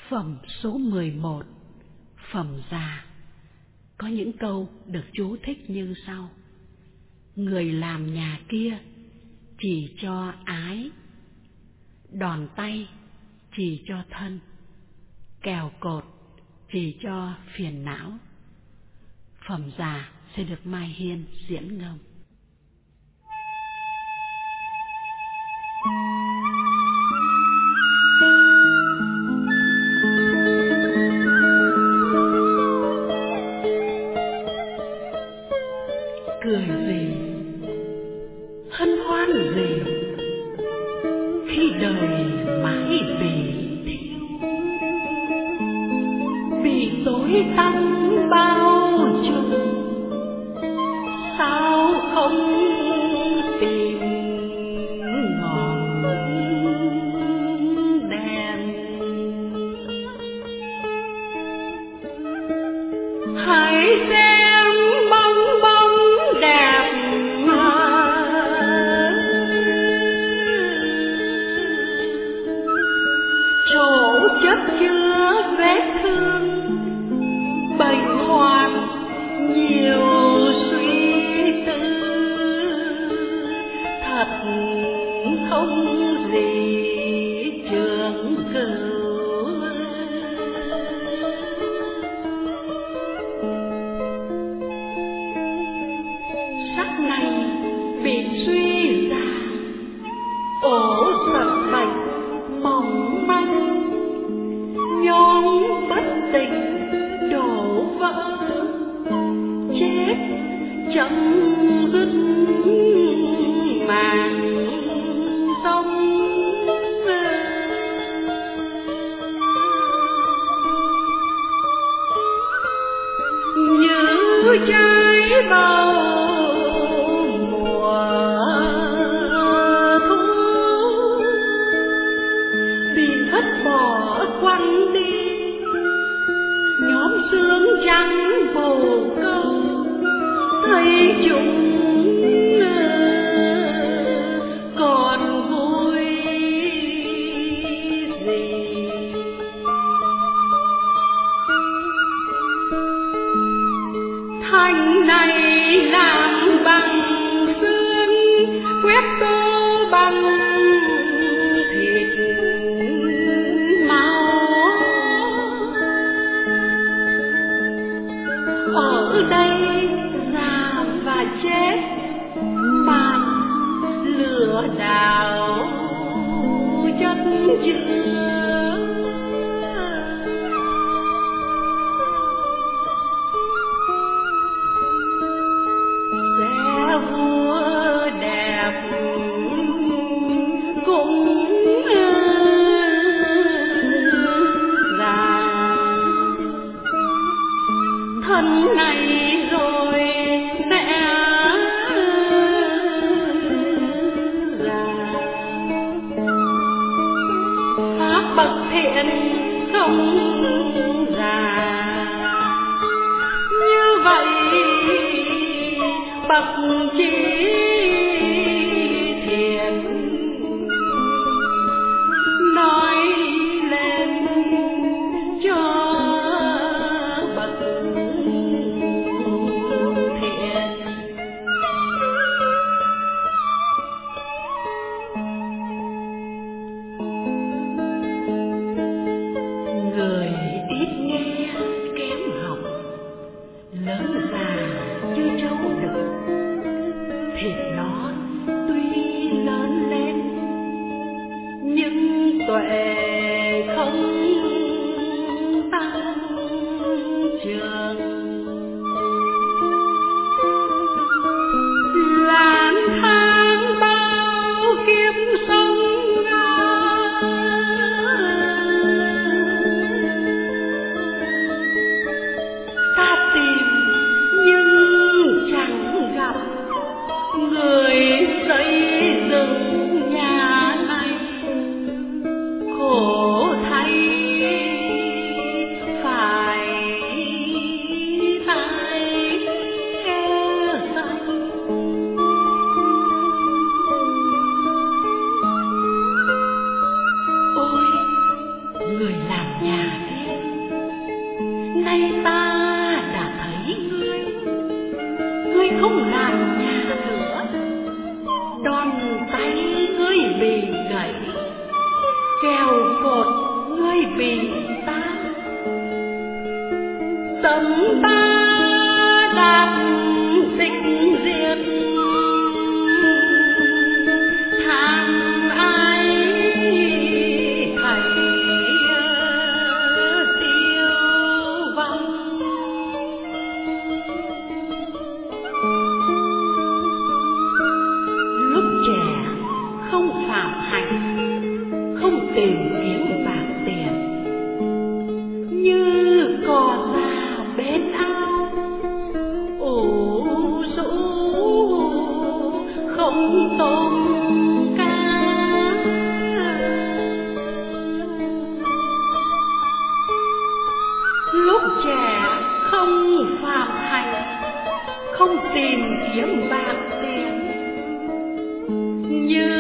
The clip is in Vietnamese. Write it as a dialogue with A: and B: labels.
A: Phẩm số 11, Phẩm già. Có những câu được chú thích như sau: người làm nhà kia chỉ cho ái, đòn tay chỉ cho thân, kèo cột chỉ cho phiền não. Phẩm già sẽ được Mai Hiên diễn ngâm. Cười gì, hân hoan gì, khi đời mãi bị thiêu, bị tối tăm bao trùm, sao không tìm ngọn đèn. Hãy xem bóng bóng đẹp chỗ chất chứa vết thương, bệnh hoạn nhiều suy tư, thật không gì trường cửu. Sắc này bị suy ra, ổ sập bệnh mỏng manh, nhóm bất tình đổ vỡ, chết chấm dứt màn sống. Như trái bầu mùa thu bị vứt bỏ quăng đi, nhóm sương trắng bồ câu thấy chúng còn vui gì. Thành này làm bằng xương, quét tô bằng thịt máu. Ở đây già và chết, màn lửa đảo chất chứa. Xe vua đẹp cũng già, thân này rồi mẹ già. Pháp bậc thiện không già, như vậy bậc trí thiện nói lên cho bậc thiện. Người ít nghe kém học, lớn già chưa trâu được, thịt nhà kia, nay ta đã thấy ngươi không làm nhà nữa, đòn tay ngươi bị gãy, kèo cột ngươi bị tan, tâm ta đạp dịch diệt, than ai thầy tiêu vong. Lúc trẻ không phạm hạnh, không tìm kiếm bạc tiền, như cò già bên ao ủ rũ không tôm cá. Lúc trẻ không phạm hạnh, không tìm kiếm bạc tiền, như